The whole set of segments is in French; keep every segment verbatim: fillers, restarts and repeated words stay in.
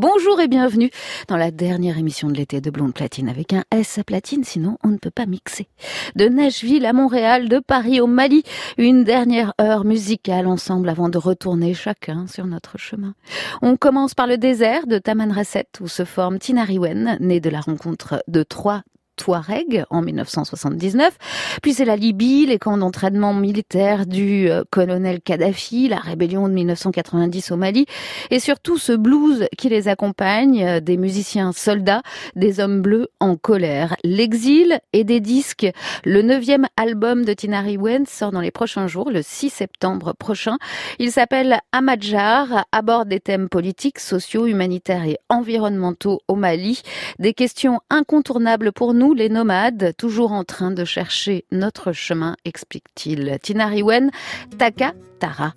Bonjour et bienvenue dans la dernière émission de l'été de Blonde Platine avec un S à platine, sinon on ne peut pas mixer. De Nashville à Montréal, de Paris au Mali, une dernière heure musicale ensemble avant de retourner chacun sur notre chemin. On commence par le désert de Tamanrasset où se forme Tinariwen, née de la rencontre de trois Touareg en dix-neuf cent soixante-dix-neuf, puis c'est la Libye, les camps d'entraînement militaire du euh, colonel Kadhafi, la rébellion de dix-neuf cent quatre-vingt-dix au Mali, et surtout ce blues qui les accompagne, euh, des musiciens soldats, des hommes bleus en colère. L'exil et des disques. Le neuvième album de Tinariwen sort dans les prochains jours, le six septembre prochain. Il s'appelle Amadjar, aborde des thèmes politiques, sociaux, humanitaires et environnementaux au Mali. Des questions incontournables pour nous, les nomades, toujours en train de chercher notre chemin, explique-t-il. Tinariwen, Taka Tara.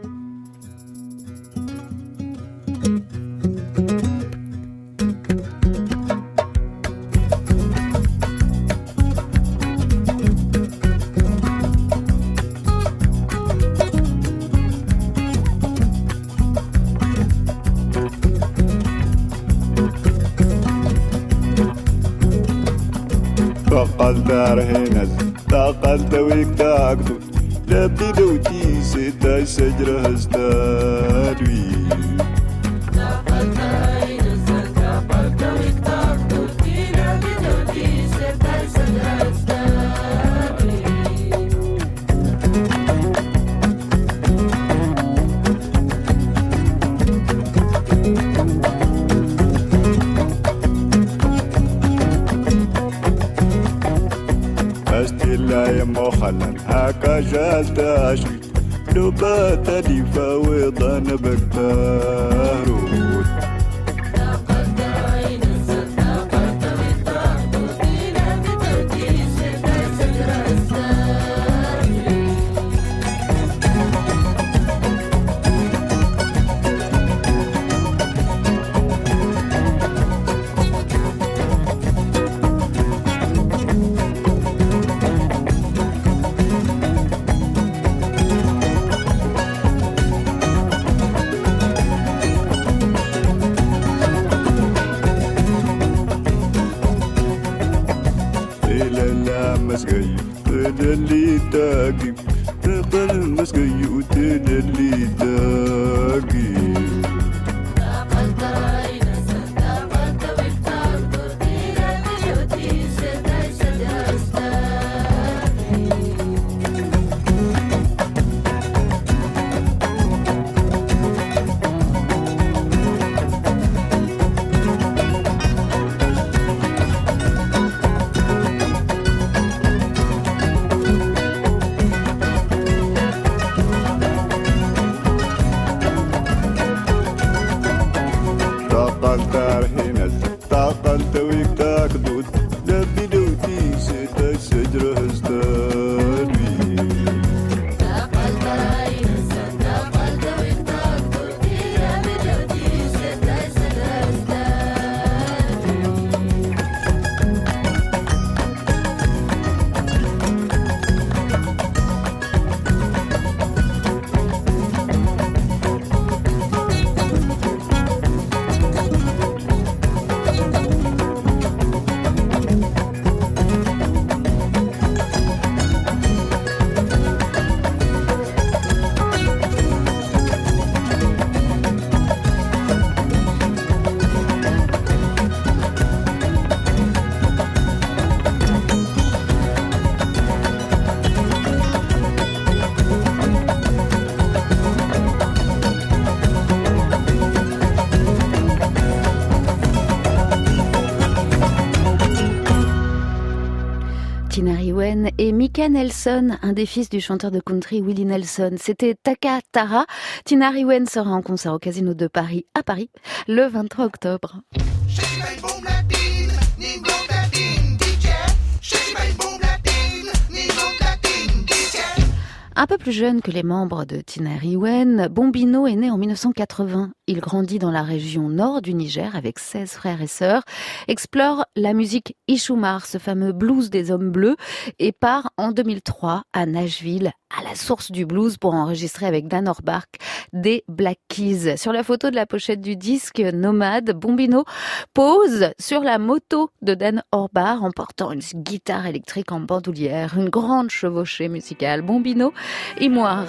تقل دار هنز تقل دويك تاكدو لبدي دوتي سيتا سجر هستادوي تقل دار هنز تقل دويك تاكدو لبدي دوتي سيتا سجر هستادوي لا يمخلن هكا جالت أشري لو بات لي فوضى بكتارو مسقي تدلي تاقي تقل مسقي وتدلي تاقي Tinariwen et Mika Nelson, un des fils du chanteur de country Willie Nelson. C'était Taka Tara. Tinariwen sera en concert au Casino de Paris, à Paris, le vingt-trois octobre. Un peu plus jeune que les membres de Tinariwen, Bombino est né en dix-neuf cent quatre-vingts. Il grandit dans la région nord du Niger avec seize frères et sœurs, explore la musique Ishumar, ce fameux blues des hommes bleus, et part en deux mille trois à Nashville à la source du blues pour enregistrer avec Dan Auerbach des Black Keys. Sur la photo de la pochette du disque Nomade, Bombino pose sur la moto de Dan Auerbach en portant une guitare électrique en bandoulière, une grande chevauchée musicale. Bombino, Imoire.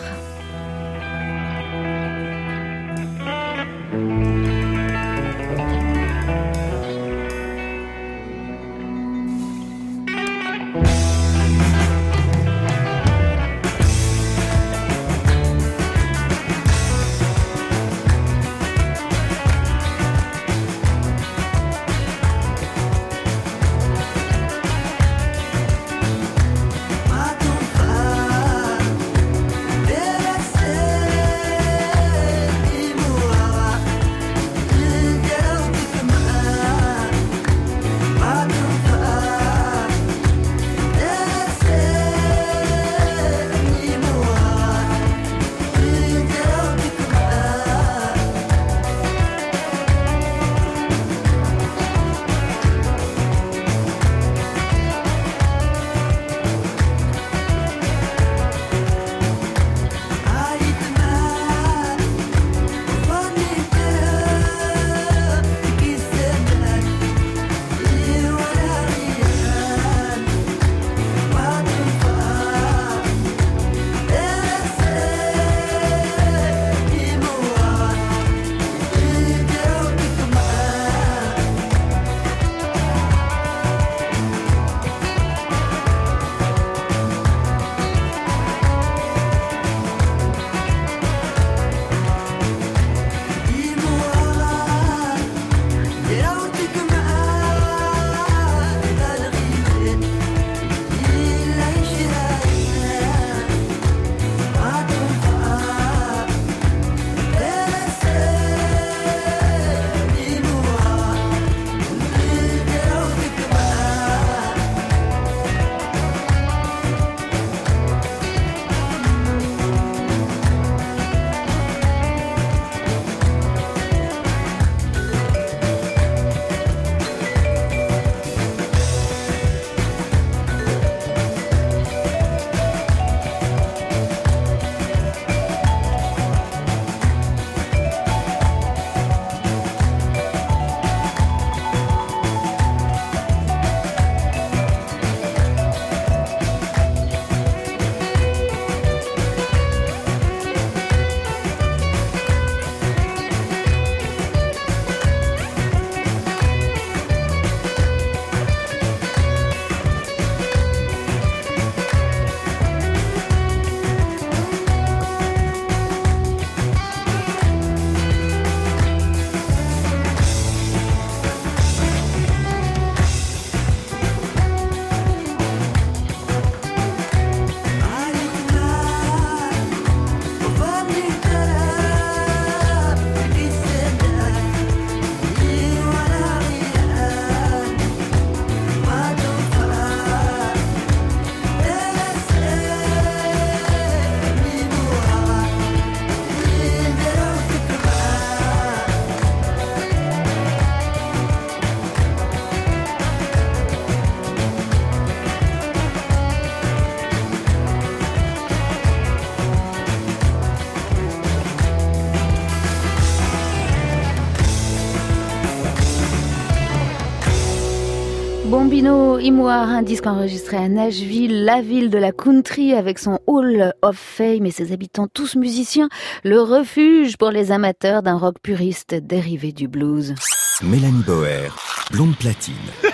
Bombino Imoire, un disque enregistré à Nashville, la ville de la country avec son Hall of Fame et ses habitants tous musiciens, le refuge pour les amateurs d'un rock puriste dérivé du blues. Mélanie Boer, Blonde Platine.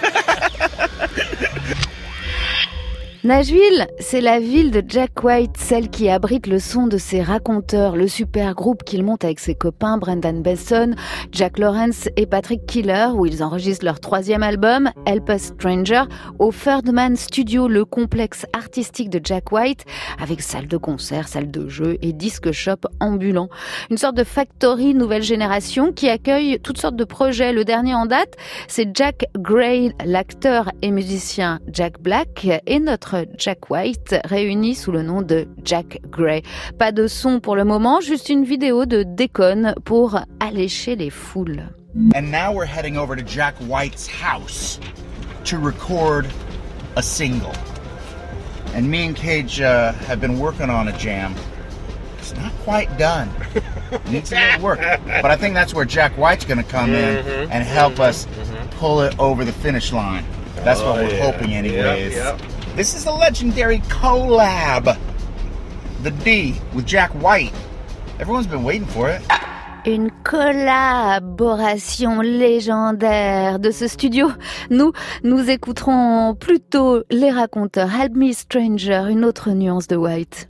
Nashville, c'est la ville de Jack White, celle qui abrite le son de ses raconteurs, le super groupe qu'il monte avec ses copains Brendan Besson, Jack Lawrence et Patrick Killer, où ils enregistrent leur troisième album, Help Us Stranger, au Third Man Studio, le complexe artistique de Jack White, avec salle de concert, salle de jeu et disque shop ambulant. Une sorte de factory nouvelle génération qui accueille toutes sortes de projets. Le dernier en date, c'est Jack Gray, l'acteur et musicien Jack Black, et notre Jack White, réunis sous le nom de Jack Gray. Pas de son pour le moment, juste une vidéo de déconne pour allécher les foules. And now we're heading over to Jack White's house to record a single. and me and Cage uh, have been working on a jam. It's not quite done. Needs a little work. But I think that's where Jack White's going to come Mm-hmm, in and help mm-hmm, us mm-hmm. pull it over the finish line. That's Oh, what we're yeah. hoping anyways. Yep, yep. This is a legendary collab. The D with Jack White. Everyone's been waiting for it. Une collaboration légendaire de ce studio. Nous, nous écouterons plutôt les raconteurs. Help Me Stranger, une autre nuance de White.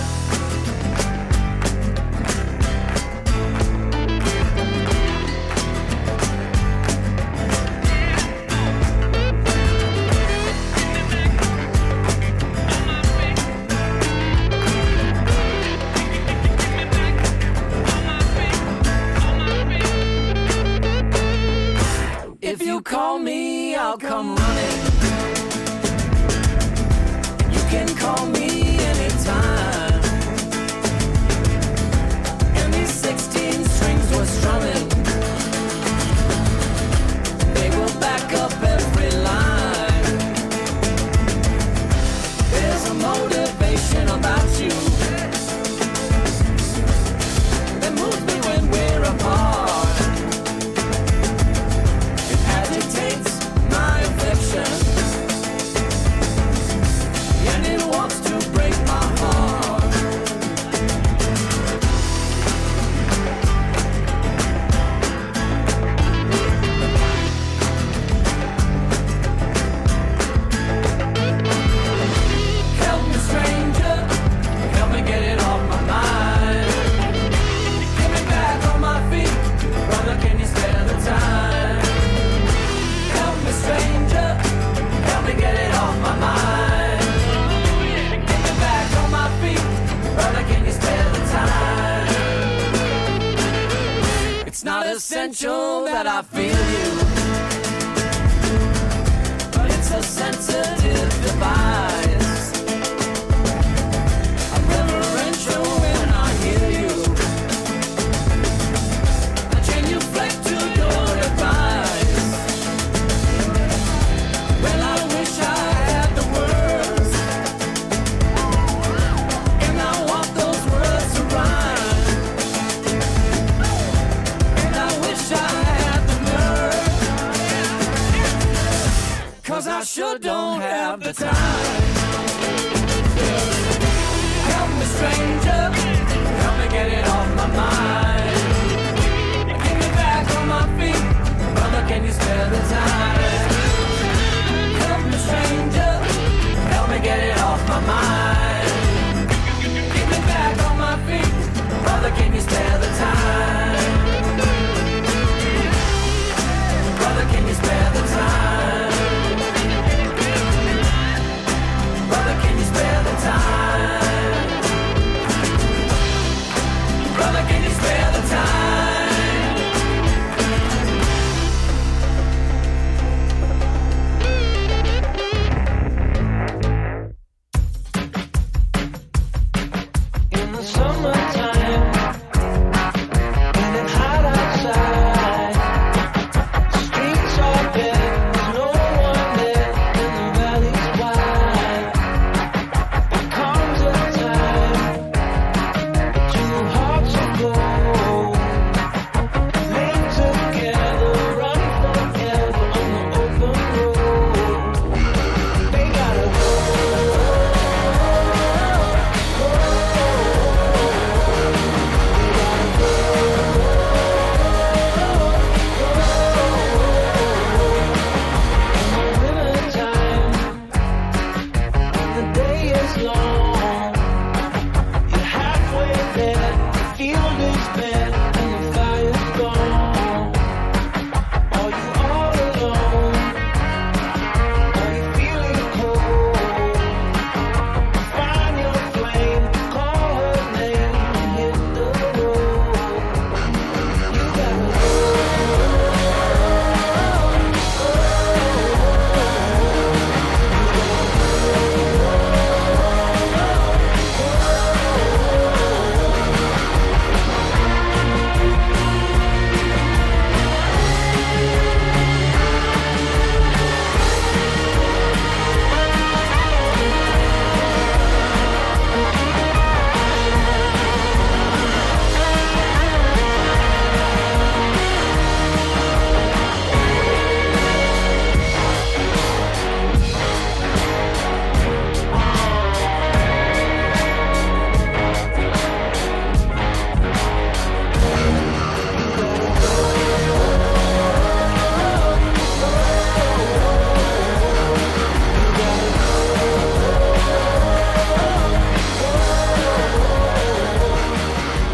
If you call me, I'll come running. You can call me anytime. And these sixteen strings were strumming. They will back up every line. There's a motivation about you that moves me when we're apart. My affection, and it wants to break my heart. Help me, stranger, help me get it off my mind. Get me back on my feet, brother, can you spare the time? Stranger, help me get it off my mind. Get me back on my feet, brother, can you spare the time? It's not essential that I feel you, but it's a sensitive device. I'm reverential when I hear you. I genuflect to your advice. Well, I wish I had the words, and I want those words to rhyme. And I wish I had the nerve, 'cause I sure don't have the time. Help me, stranger, help me get it off my mind. Get me back on my feet, brother, can you spare the time? Stranger, help me get it off my mind. Get me back on my feet, brother, can you spare the time? Brother, can you spare the time? Brother, can you spare the time? Brother, can you spare the time?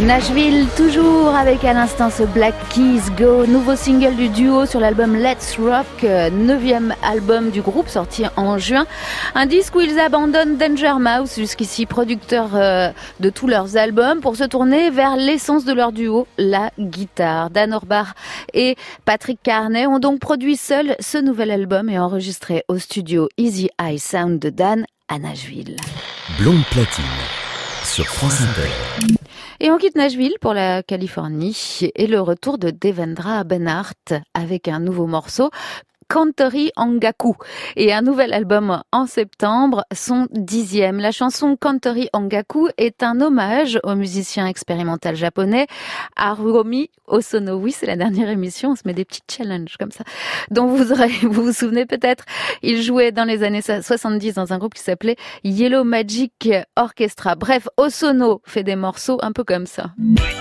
Nashville, toujours avec à l'instant ce Black Keys Go, nouveau single du duo sur l'album Let's Rock, neuvième album du groupe sorti en juin. Un disque où ils abandonnent Danger Mouse, jusqu'ici producteur euh, de tous leurs albums, pour se tourner vers l'essence de leur duo, la guitare. Dan Auerbach et Patrick Carney ont donc produit seuls ce nouvel album et enregistré au studio Easy Eye Sound de Dan à Nashville. Blonde Platine sur France Inter. Et on quitte Nashville pour la Californie et le retour de Devendra Banhart avec un nouveau morceau, Kantori Angaku, et un nouvel album en septembre, son dixième. La chanson Kantori Angaku est un hommage au musicien expérimental japonais Haruomi Hosono. Oui, c'est la dernière émission, on se met des petits challenges comme ça, dont vous aurez, vous vous souvenez peut-être. Il jouait dans les années soixante-dix dans un groupe qui s'appelait Yellow Magic Orchestra. Bref, Hosono fait des morceaux un peu comme ça.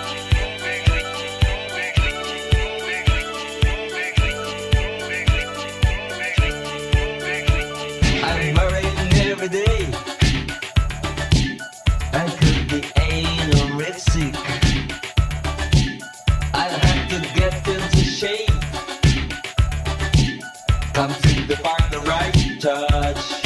Every day I could be anorexic. I'll have to get into shape. Come to the park, the right touch.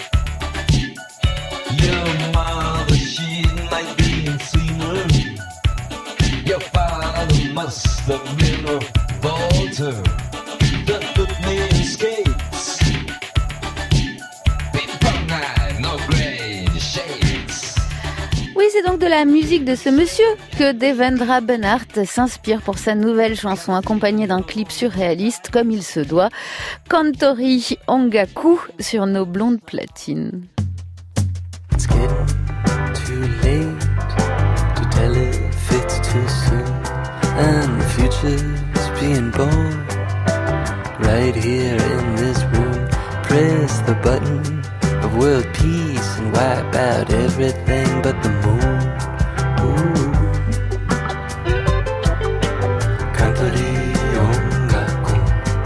Your mother, she might be insane. Your father must have been a vaulter that put me in skates. Oui, c'est donc de la musique de ce monsieur que Devendra Banhart s'inspire pour sa nouvelle chanson, accompagnée d'un clip surréaliste comme il se doit, Kantori Angaku sur nos blondes platines. It's getting too late to tell if it's too soon, and the future's being born right here in this room. Press the button of world peace and wipe out everything but the moon. Ooh. Kantori Angaku,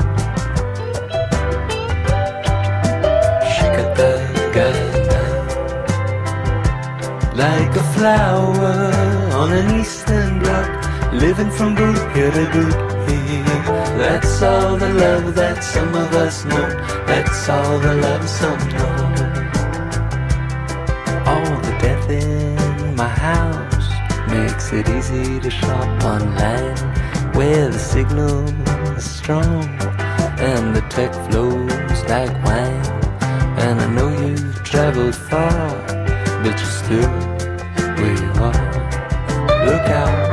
Shikatagana, like a flower on an eastern block, living from good here to good here. That's all the love that some of us know. That's all the love some know. All the death in my house makes it easy to shop online, where the signal is strong and the tech flows like wine. And I know you've traveled far, but you're still where you are. Look out.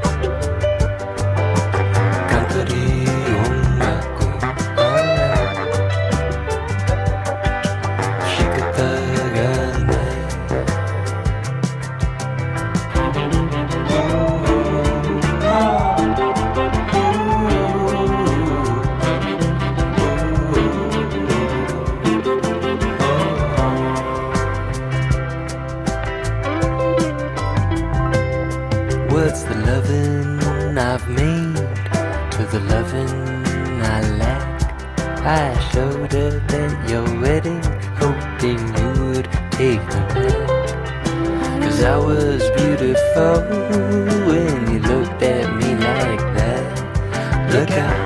What's the loving I've made to the loving I lack? I showed up at your wedding, hoping you would take me back. Cause I was beautiful when you looked at me like that. Look out.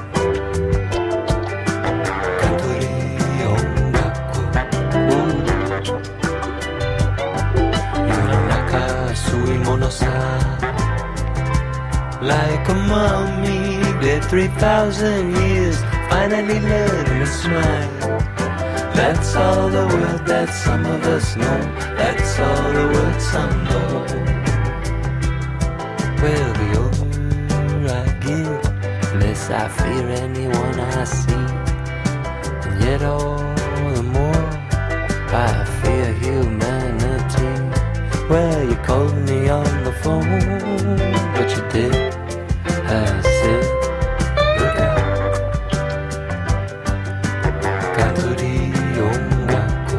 Like a mummy, dead three thousand years, finally learned to smile. That's all the word that some of us know. That's all the word some know. Well, the older I get, the less I fear anyone I see. And yet all the more I fear humanity. Well, you called me on the phone, but you did. I said, look out. Kantori Angaku,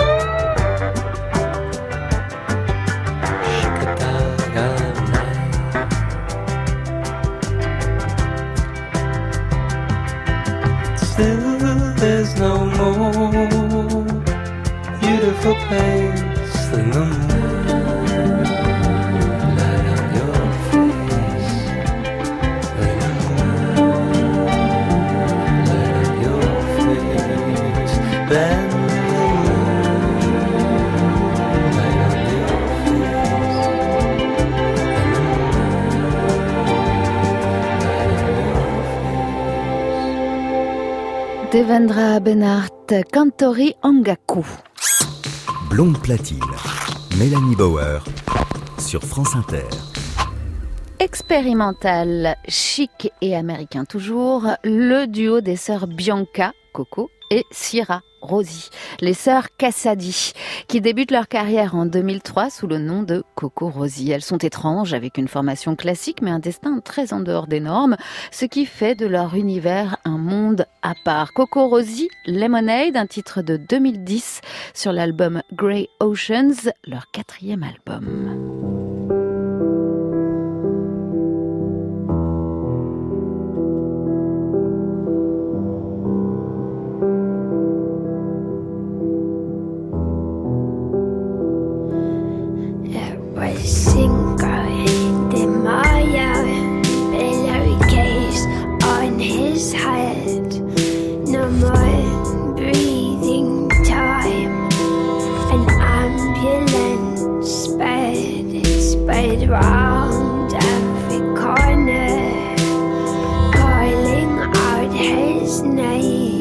Shikatagana. Still, there's no more beautiful place than the moon light on your bend the moonlight on your face, and the Devendra Benart, Kantori Angaku. Blonde platine, Mélanie Bauer, sur France Inter. Expérimental, chic et américain toujours, le duo des sœurs Bianca, Coco, et Sierra, Rosie, les sœurs Cassady, qui débutent leur carrière en deux mille trois sous le nom de Coco Rosie. Elles sont étranges, avec une formation classique, mais un destin très en dehors des normes, ce qui fait de leur univers un monde à part. Coco Rosie, Lemonade, un titre de deux mille dix sur l'album Grey Oceans, leur quatrième album. Cinco de Mayo, pillowcase on his head. No more breathing time. An ambulance sped, sped round every corner, calling out his name.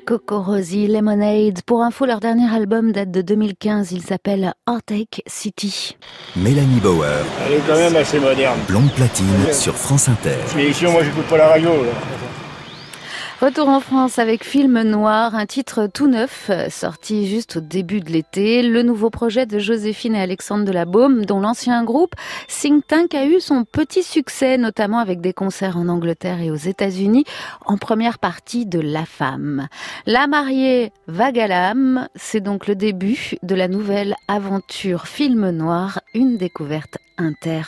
Coco Rosie, Lemonade. Pour info, leur dernier album date de deux mille quinze. Il s'appelle Heartache City. Mélanie Bauer, Elle est quand même assez moderne. Blonde Platine sur France Inter. Mais ici, moi, j'écoute pas la radio. Là. Retour en France avec Film Noir, un titre tout neuf, sorti juste au début de l'été. Le nouveau projet de Joséphine et Alexandre Delabaume, dont l'ancien groupe Think Tank a eu son petit succès, notamment avec des concerts en Angleterre et aux États-Unis, en première partie de La Femme. La mariée vague à l'âme, c'est donc le début de la nouvelle aventure Film Noir, une découverte inter.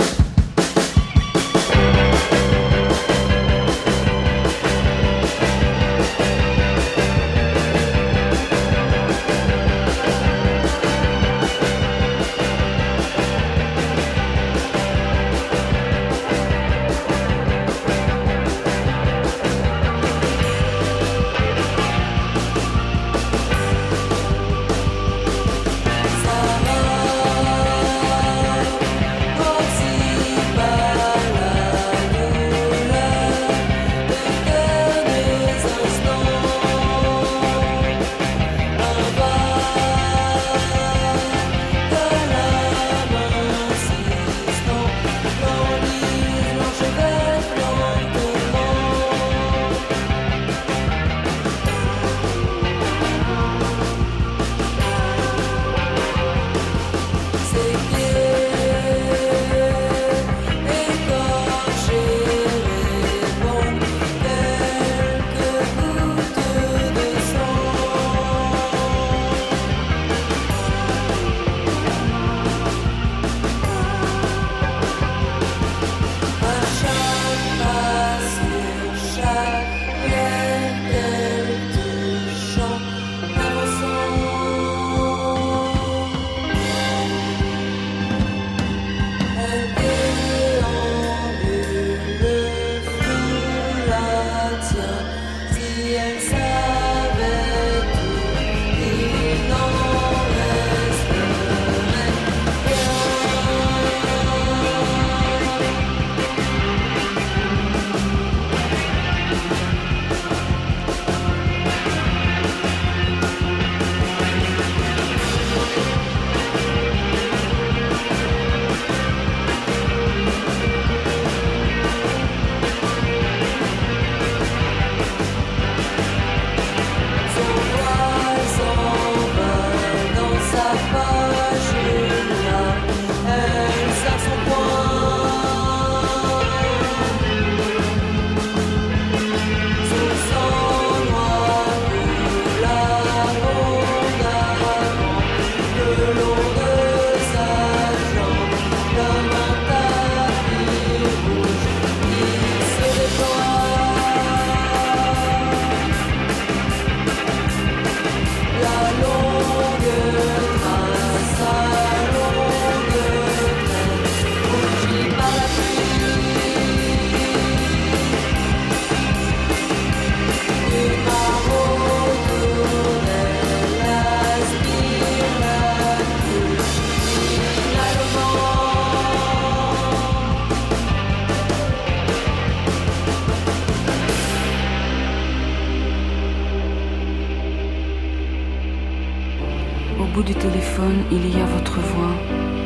Au bout du téléphone, il y a votre voix.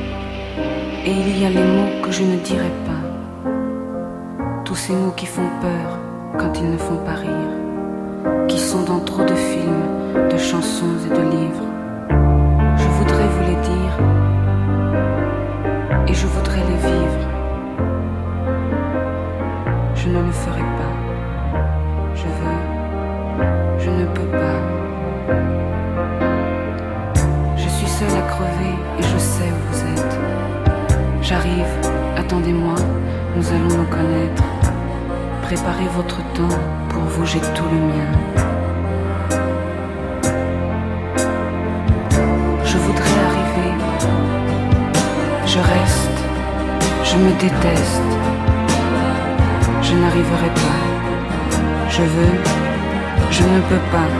Et il y a les mots que je ne dirai pas. Tous ces mots qui font peur quand ils ne font pas rire. Qui sont dans trop de films, de chansons et de livres. Je voudrais vous les dire. Et je voudrais les vivre. Je ne le ferai pas. Je veux. Je ne peux pas. Je suis seule à crever et je sais où vous êtes. J'arrive, attendez-moi, nous allons nous connaître. Préparez votre temps, pour vous j'ai tout le mien. Je voudrais arriver. Je reste, je me déteste. Je n'arriverai pas. Je veux, je ne peux pas.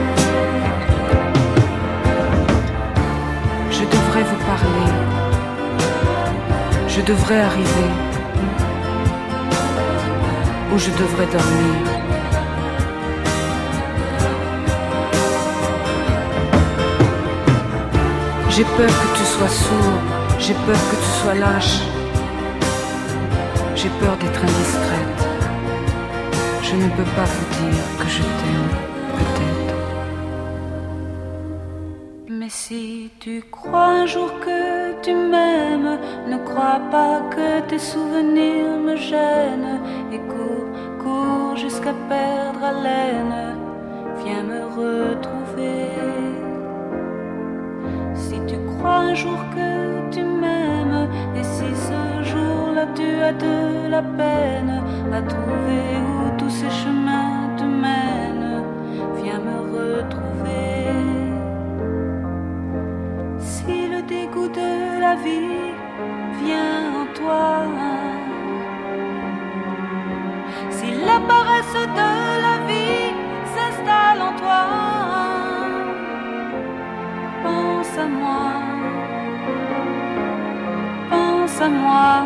Je devrais vous parler. Je devrais arriver. Ou je devrais dormir. J'ai peur que tu sois sourd, j'ai peur que tu sois lâche. J'ai peur d'être indiscrète. Je ne peux pas vous dire que je t'aime, peut-être. Mais si tu crois un jour que tu m'aimes, ne crois pas que tes souvenirs me gênent. Et cours, cours jusqu'à perdre haleine. Viens me retrouver. Si tu crois un jour que tu m'aimes, et si ce jour-là tu as de la peine à trouver où tous ces chemins te mènent, viens me retrouver. Si le dégoût de la vie vient en toi, si la paresse de la vie s'installe en toi, pense à moi, pense à moi.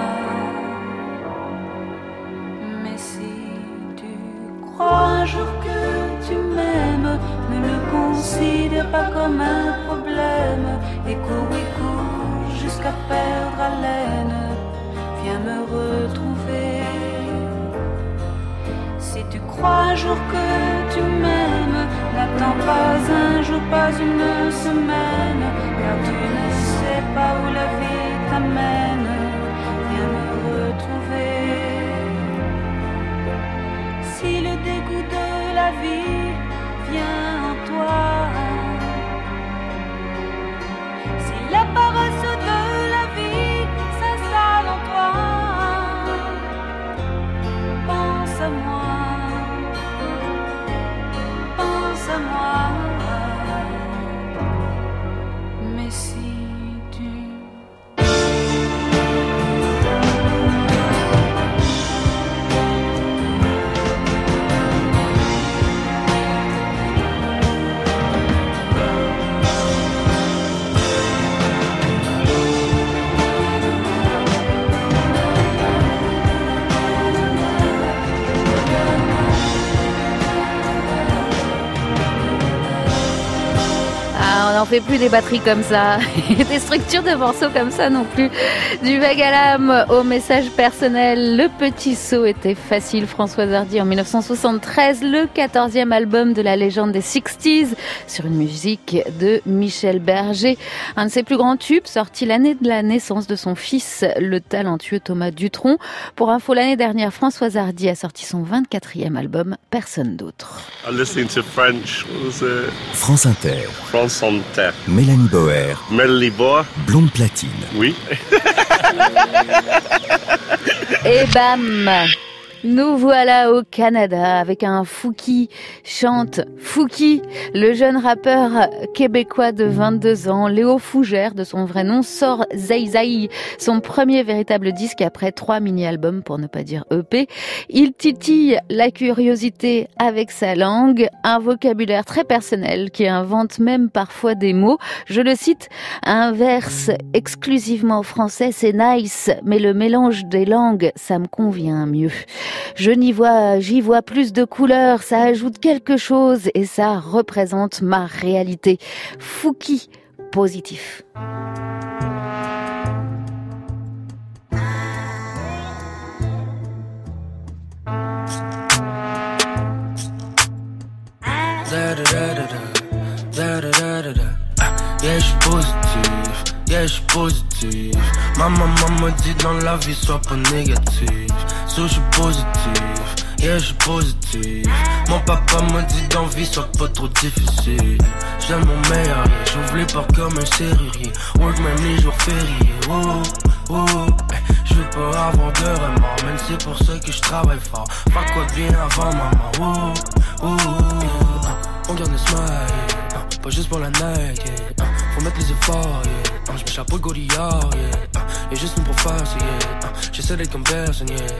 Mais si tu crois un jour que tu m'aimes, ne le considère pas comme un problème. Et cours, et cours jusqu'à perdre haleine. Viens me retrouver. Si tu crois un jour que tu m'aimes, n'attends pas un jour, pas une semaine, car tu ne sais pas où la vie t'amène. Viens me retrouver. Si le dégoût de la vie vient en toi, si la paresse de la vie s'installe en toi, pense à moi, pense à moi. Mais si tu on n'en fait plus des batteries comme ça, et des structures de morceaux comme ça non plus. Du vague à l'âme au message personnel, Le Petit Saut était facile. Françoise Hardy en dix-neuf cent soixante-treize, le quatorzième album de la légende des sixties, sur une musique de Michel Berger. Un de ses plus grands tubes, sorti l'année de la naissance de son fils, le talentueux Thomas Dutronc. Pour info, l'année dernière, Françoise Hardy a sorti son vingt-quatrième album, Personne d'autre. I listening to French, what was it? France Inter. France Inter. Mélanie Bauer. Mélanie Bauer. Blonde platine. Oui. Et bam! Nous voilà au Canada avec un Fouki chante Fouki. Le jeune rappeur québécois de vingt-deux ans, Léo Fougère de son vrai nom, sort Zay Zay, son premier véritable disque après trois mini-albums pour ne pas dire E P. Il titille la curiosité avec sa langue, un vocabulaire très personnel qui invente même parfois des mots. Je le cite, un verse exclusivement français, c'est nice, mais le mélange des langues, ça me convient mieux. Je n'y vois, j'y vois plus de couleurs, ça ajoute quelque chose et ça représente ma réalité. Fouki, positif. Yeah, j'suis positif, yeah, j'suis positif. Ma maman me dit dans la vie, sois pas négatif. So j'suis positif, yeah, j'suis positif. Mon papa me dit dans la vie, sois pas trop difficile. J'aime mon meilleur, yeah, j'ouvre les portes comme un serrurier. Work même les jours fériés, oh, oh, hey, j'veux pas avoir de remords, même c'est pour ça que j'travaille fort. Pas quoi de bien avant maman, oh, oh, oh. On garde le smile, yeah, pas juste pour la night, yeah. Faut mettre les efforts, yeah. J'mets chapeau le Goliath, yeah. Y'a juste une pour faire, yeah. J'essaie d'être comme personne, yeah. C'est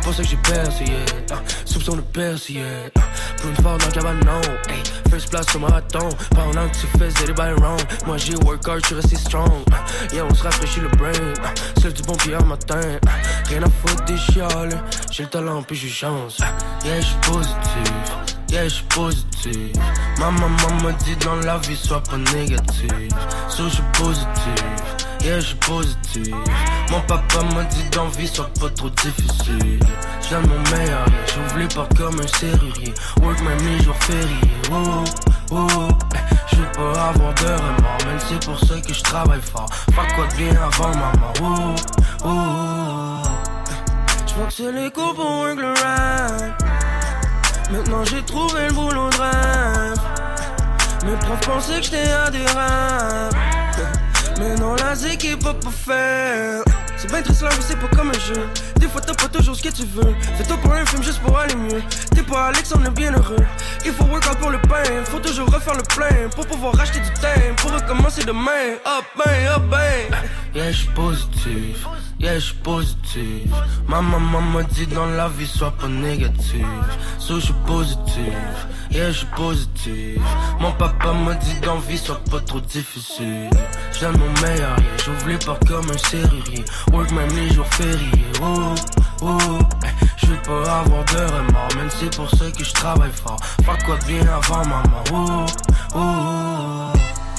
C'est pour ça que j'ai percé, yeah. uh, Soupçon de percé, yeah. uh, Plus fort dans le cabanon, hey. First place au marathon. Pendant que tu faisais des bails wrong, moi j'ai work hard, j'suis resté strong. uh, Yeah, on se rafraîchit le brain. uh, Seul du bon pied en matin. uh, Rien à foutre des chiales. J'ai le talent puis j'ai chance. uh, Yeah, j'suis positif. Yeah, j'suis positif. Ma maman m'a dit dans la vie, sois pas négatif. So j'suis positif. Yeah, j'suis positif. Mon papa m'a dit dans vie, sois pas trop difficile. J'donne mon meilleur, yeah. J'ouvre les portes comme un serrurier. Work même les jours fériés. Oh, oh, oh. J'veux pas avoir de remords, même c'est pour ça que j'travaille fort. Faire quoi de bien avant maman. Oh, oh, oh. J'vois que c'est l'écho pour work le rap. Maintenant j'ai trouvé le boulot de rêve. Mes profs pensaient que j'étais adhérent. Mais non, la zik est pas pour faire. C'est bien triste là, mais c'est pas comme un jeu. Des fois t'as pas toujours ce que tu veux. Fais-toi pour un film juste pour aller mieux. T'es pas Alex, on est bien heureux. Il faut work out pour le pain. Faut toujours refaire le plein pour pouvoir acheter du thym. Pour recommencer demain. Up, ben, up, ben. Yeah, j'suis positif. Yeah, j'suis positif. Ma maman m'a dit dans la vie, sois pas négatif. So j'suis positif. Yeah, j'suis positif. Mon papa m'a dit dans vie, sois pas trop difficile. J'donne mon meilleur, yeah. J'ouvre les portes comme un serrurier. Work même les jours fériés. Oh, oh, hey. J'veux pas avoir de remords, même c'est pour ça que j'travaille fort. Faire quoi de bien avant maman. Oh, oh, oh.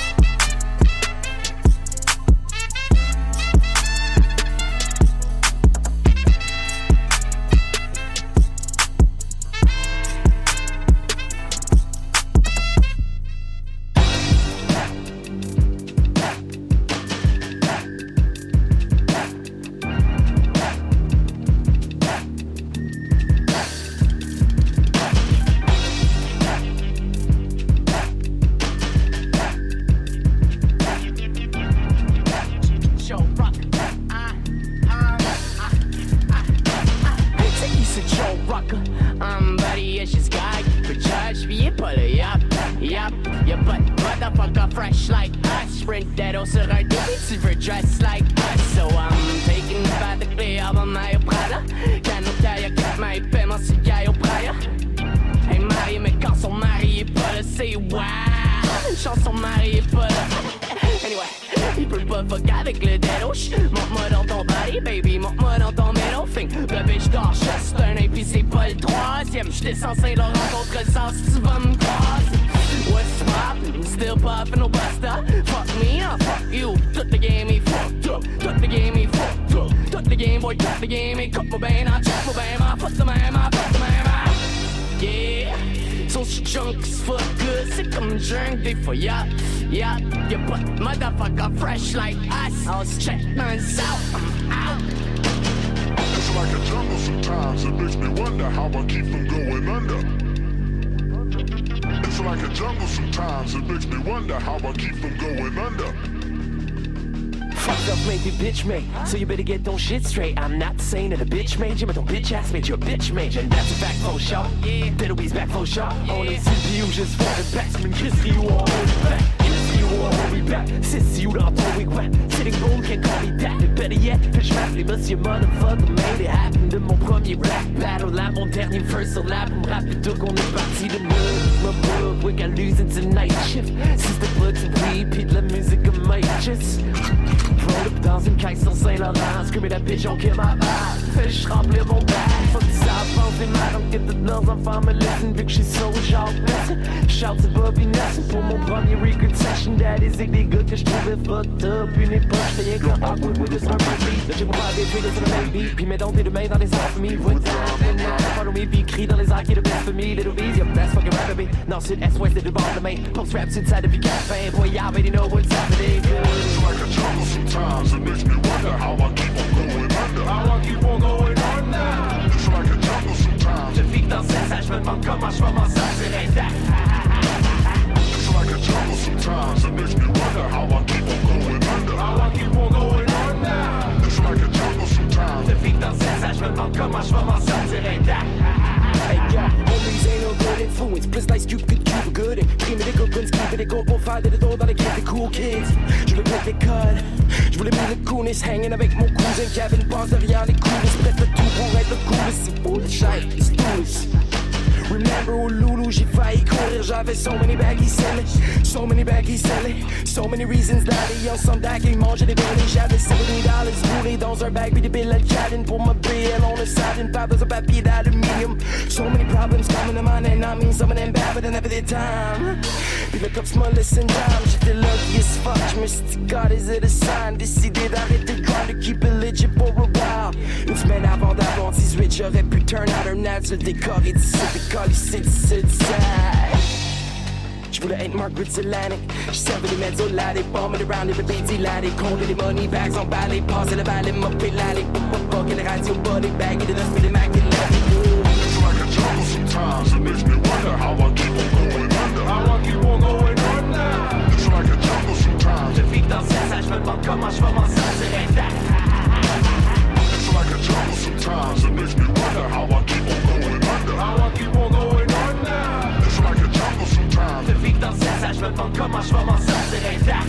J'étais censé le rencontrer le sens, tu vas me croiser. What's poppin'? Still poppin' no buster. Fuck me up, fuck you. Toute the game est fucked up. Toute the game est fucked up. Toute the game, boy, toute the game est coupe mon bain, I check mon bain, I put the man, I put the man, I... Yeah. So she junk as fuck good, c'est comme drink des fois, yeah, yeah. You put motherfucker fresh like ice. I'll check things out, I'm out. It's like a jungle sometimes, it makes me wonder how I keep from going under. It's like a jungle sometimes, it makes me wonder how I keep from going under. Fucked up made you bitch made, so you better get ton shit straight. I'm not saying that a bitch made you, but ton bitch ass made you a bitch made you. And that's a fact for sure, yeah. Diddleby's back for sure, yeah. On the C P U just for the batsman, Chris you all hold it back. Hold me back, sissy you dans ton wigwam. Sitting bone can't call me that. And better yet, pitch rap les boss, you motherfucker made it happen. De mon premier rap battle, là mon dernier verse sur la pour me rapper tout qu'on est parti de neuf. My book, we got losing tonight shift. Sister buds and weed, pis de la musique of my just. Roll up dans une caisse sur Saint-Laurent. Screaming that bitch, on kill my vibe. Fais juste remplir mon bag. Faut que ça avance des mains, donc que toutes leurs enfants me listen. Vu que j'suis so genre blessing. Shout to Bobby Nelson pour mon premier record session. Daddy zig des gars que j'trouvais fucked up. Une époque, j'étais rien qu'un awkward with a smart beat. Là j'ai mon père des tweets sur le même beat. Puis mets donc tes deux mains dans les airs for me. What's up, follow me, puis crie dans les airs qui est le best for me. Little B's, yep, that's fucking rap me. Nord, sud, est, ouest, et de bord de main. Post raps inside depuis café. Boy, y'all already know what's happening. It's like a jungle sometimes, it makes me wonder how I keep on going under. How I keep on going under. It's like a jungle sometimes. Je vis dans ces âges, je me demande comment je vais m'en sortir intact. It's like a jungle sometimes, it makes me wonder how I keep on going under. How I keep on going under. It's like a jungle sometimes. Je vis dans ces âges, je me demande comment je vais m'en sortir intact. Hey yo, homies ain't no good influence. Plus nice you could keep it good. And cream it, guns, keep it, go pour faire de dos dans les games des cool kids. Je voulais mettre les codes. Je voulais mettre le coolness, hanging avec mon cousin Kevin. Passe derrière les coulisses, prête le tout pour être le coolest. C'est foolish, hey, it's foolish. Remember au Loulou, j'ai failli courir. J'avais so many baggies selling, so many baggies selling, so many reasons d'aller ensemble d'aller manger des données. J'avais seventy dollars roulés dans un bag, puis des billes à Cadden pour ma B L on the side, and pas besoin de papier d'aluminium. So many problems coming to mind, and I mean some of them bad, but never their time. Puis le cops m'a laissé une dame, j'étais lucky as fuck. J'me suis dit, God, is it a sign? Décidé d'arrêter le grind, to keep it legit for a while. Une semaine avant d'avoir dix-huit, j'aurais pu turn out un ad sur le décor et d'ici décor, ici, d'ici, d'ici. J'voulais être Margaret's Atlantic. J'servais les mezzo là, les bombes around les bébés là, les comptes les money bags en balai, passer le balai, m'opé là, les pop pop pop, les radios body bag, et de l'esprit des Mac et It's like a jungle sometimes, it makes me wonder how I keep on going under. How I keep on going under. It's like a jungle sometimes. Je vis dans cette salle, j'me demande comment j'vais m'en sortir intact. It's like a jungle sometimes, it makes me wonder how I keep on going under. How I keep on going under. It's like a jungle sometimes. Je vis dans cette salle, j'me demande comment j'vais m'en sortir intact.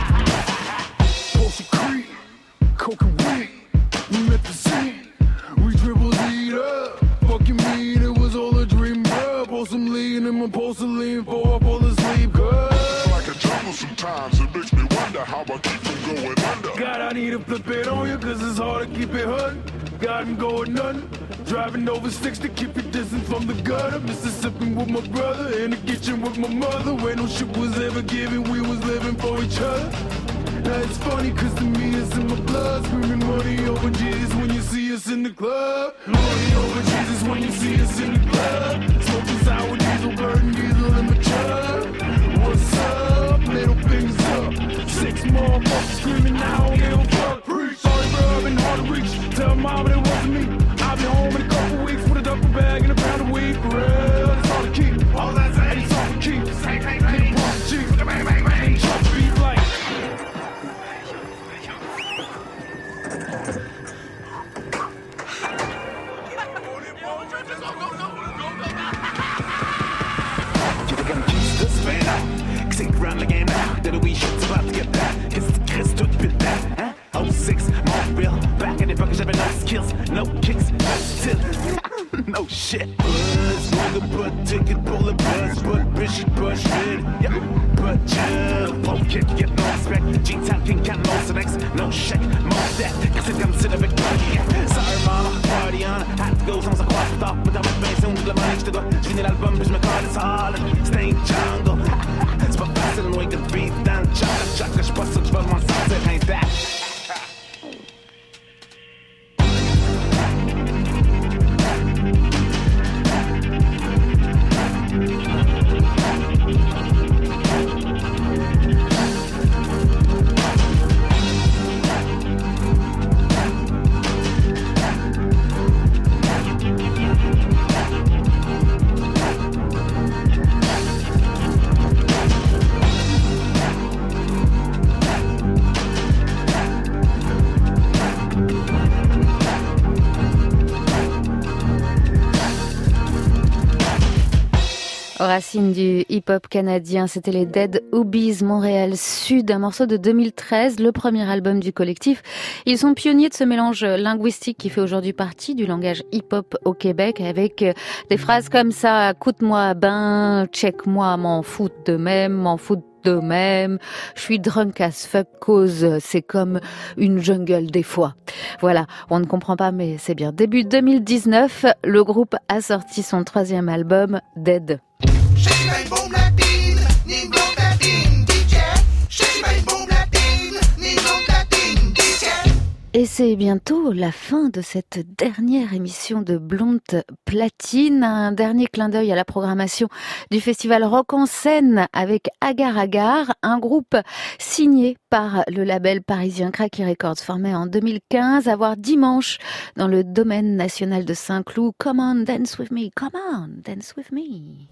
Porsche Creek, coke and weed, we met the scene. We dribbled heat up, fucking mean, it was all a dream, bruh. Pour some lean in my porcelain, for I fall asleep, cuz. It's like a jungle sometimes, it makes me wonder how I keep on going under. God, I need to flip it on you, cause it's hard to keep it hunting. God, I'm going nothing. Driving over six to keep your distance from the gutter. Mississippi with my brother, in the kitchen with my mother. Where no shit was ever given, we was living for each other. Now it's funny cause to me it's in my blood. Screaming money over Jesus when you see us in the club. Money over Jesus when you see us in the club. Smoking sour diesel, burning diesel in my truck. What's up? Middle fingers up. Six more folks screaming now, I don't give a fuck. Preach. Sorry bro, I've been hard to reach. Tell mom it wasn't me. I'll be home in a couple weeks with a duffel bag and a pound of weed. For real, that's all to keep. All that's it. It's all for keep. Bang, bang, bang. Cheap. Bang, bang, bang. Chop beat like. Run the game now, that we shit's about to get back. It's the Chris to bit that, huh? oh six, Montreal, back in the fuckers having no skills, no kicks, no still, no shit. Buzz, on the butt, ticket, pull a buzz, but Bishop Bush did, yeah, but chill. Pole kick, get no respect, G-Town King Cat, no selects, no shake, most that, cause it comes to the victory. Sorry mama, party on, had to go sans un croix top, mais dans ma maison, de la monnaie, j'te dois, j'finis l'album, puis j'me colle sale, stay jungle. C'est pas facile, loin que de beat dans le chat, le chat, j'suis pas sûr que j'vais m'en sortir intact. Aux racines du hip-hop canadien, c'était les Dead Obies Montréal Sud, un morceau de deux mille treize, le premier album du collectif. Ils sont pionniers de ce mélange linguistique qui fait aujourd'hui partie du langage hip-hop au Québec, avec des phrases comme ça: écoute-moi ben, check-moi, m'en fout de même, m'en fout de même, je suis drunk as fuck cause c'est comme une jungle des fois. Voilà, on ne comprend pas mais c'est bien. Début deux mille dix-neuf, le groupe a sorti son troisième album, Dead. Et c'est bientôt la fin de cette dernière émission de Blonde Platine. Un dernier clin d'œil à la programmation du festival Rock en Scène avec Agar Agar, un groupe signé par le label parisien Cracky Records, formé en deux mille quinze, à voir dimanche dans le domaine national de Saint-Cloud. Come on, dance with me, come on, dance with me.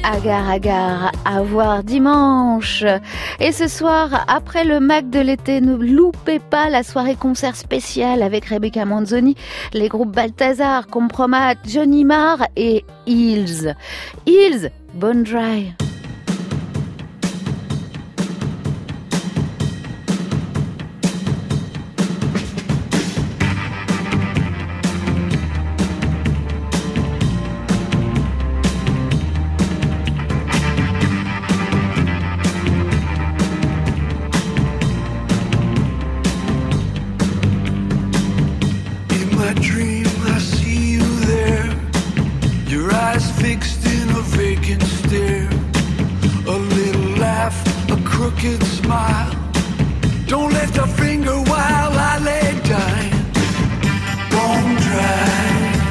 Agar Agar à voir dimanche. Et ce soir, après le Mac de l'été, ne loupez pas la soirée concert spéciale avec Rebecca Manzoni, les groupes Balthazar, Compromat, Johnny Marr et Hills. Hills, Bone Dry. Crooked smile. Don't lift a finger while I lay dying. Bone dry.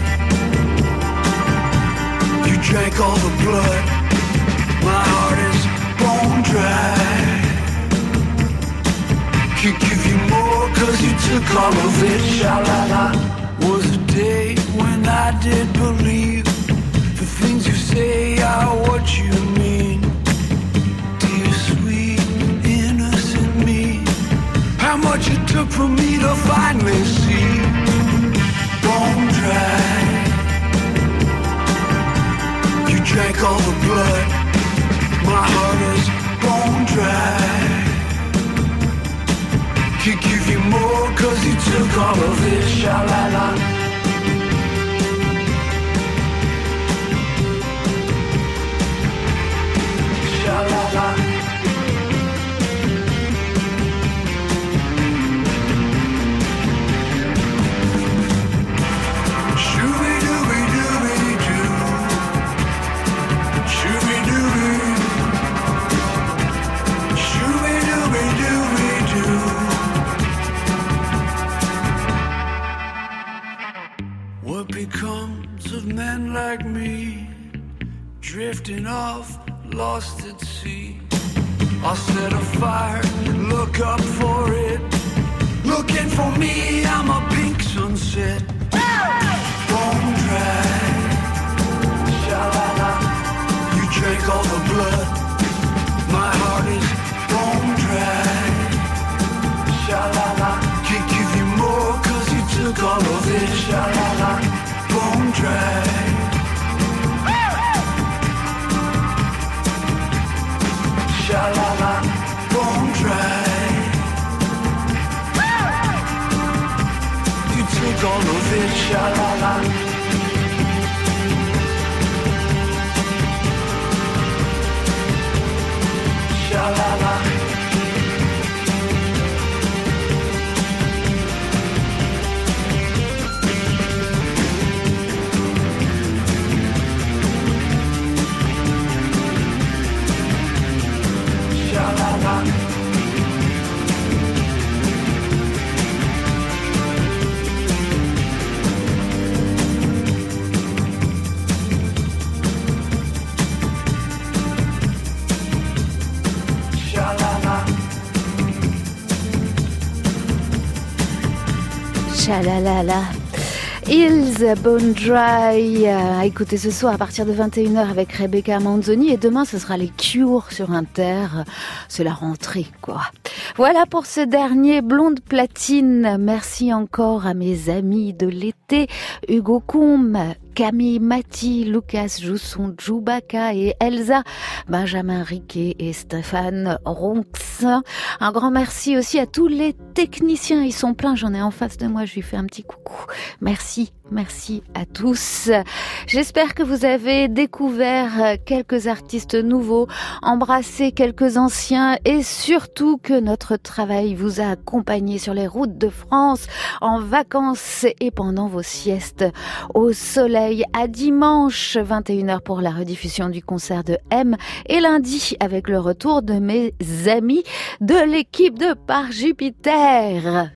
You drank all the blood. My heart is bone dry. Could give you more cause you took all of it. Sha-la-la. Was a day when I did believe the things you say are what you mean. How much it took for me to finally see. Bone dry. You drank all the blood. My heart is bone dry. Could give you more cause you took all of it. Sha-la-la. Sha-la-la. What becomes of men like me, drifting off, lost at sea? I'll set a fire, look up for it. Looking for me, I'm a pink sunset. Bone dry. Sha-la-la. You drank all the blood. My heart is bone dry. Sha-la-la. Can't give you more cause you took all of it. Sha-la-la. Bone dry. Sha-la-la. Bone dry. You took all of it. Sha-la-la. Sha-la-la. Chalalala. Hills, Bone Dry, euh, à écouter ce soir à partir de vingt et une heures avec Rebecca Manzoni, et demain ce sera les Cure sur Inter. C'est la rentrée, quoi. Voilà pour ce dernier Blonde Platine. Merci encore à mes amis de l'été, Hugo Combes, Camille Mati, Lucas Jousson, Djoubaka et Elsa, Benjamin Riquet et Stéphane Ronx. Un grand merci aussi à tous les techniciens. Ils sont pleins, j'en ai en face de moi, je lui fais un petit coucou. Merci, merci à tous. J'espère que vous avez découvert quelques artistes nouveaux, embrassé quelques anciens et surtout que notre travail vous a accompagné sur les routes de France, en vacances et pendant vos siestes au soleil. À dimanche vingt et une heures pour la rediffusion du concert de M et lundi avec le retour de mes amis de l'équipe de Par Jupiter.